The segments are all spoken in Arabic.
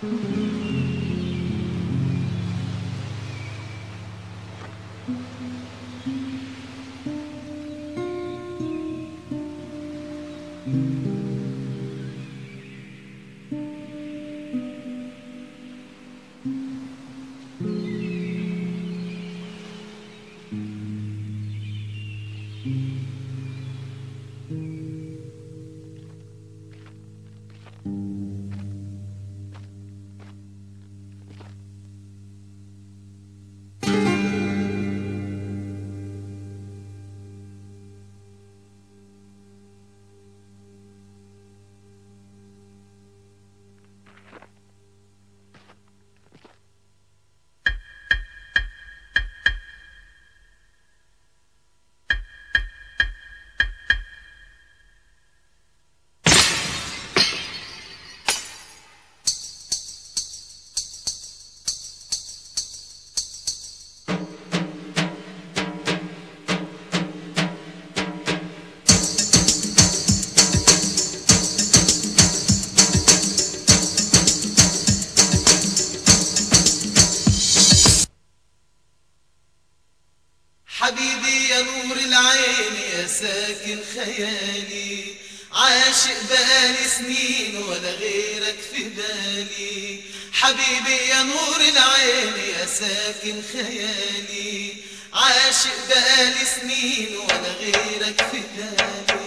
حبيبي يا نور العين يا ساكن خيالي، عاشق بقالي سنين ولا غيرك في بالي. حبيبي يا نور العين يا ساكن خيالي، عاشق بقالي سنين ولا غيرك في بالي.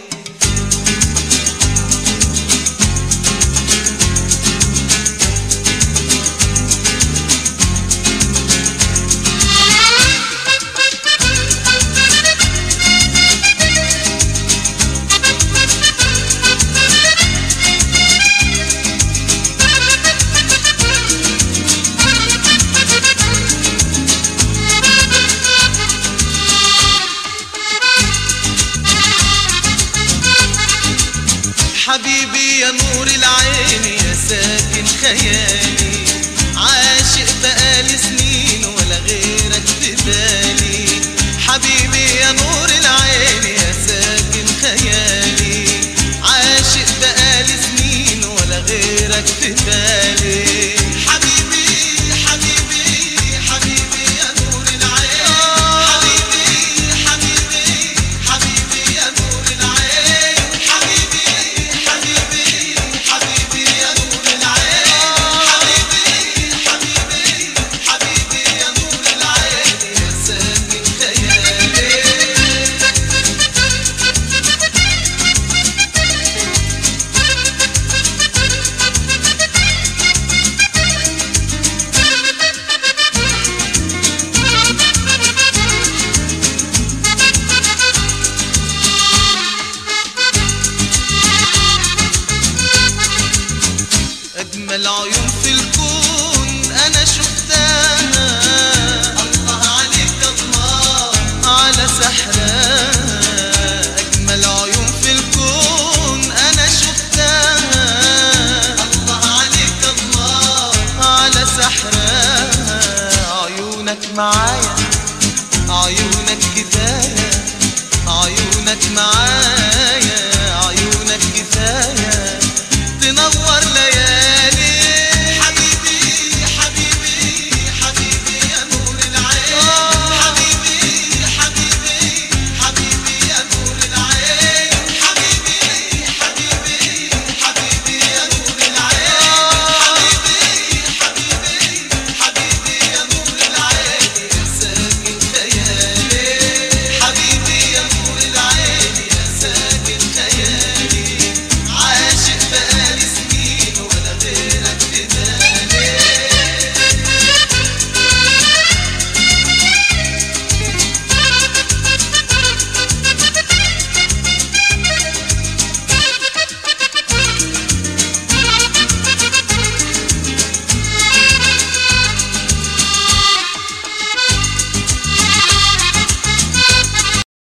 حبيبي يا نور العين يا ساكن خيالي، عاشق بقالي سنين ولا غيرك في بالي. حبيبي يا نور العين يا ساكن خيالي، عاشق بقالي سنين ولا غيرك في بالي. حبيبي حبيبي حبيبي يا نور العين، حبيبي حبيبي حبيبي يا نور العين، حبيبي حبيبي حبيبي يا نور العين، حبيبي حبيبي حبيبي يا نور العين يا ساكن خيالي. أجمل عيون في الكون أنا شفتها، الله عليك الله على سحرها. أجمل عيون في الكون أنا شفتها، الله عليك الله على سحرها. عيونك معايا عيونك كفاية، عيونك معايا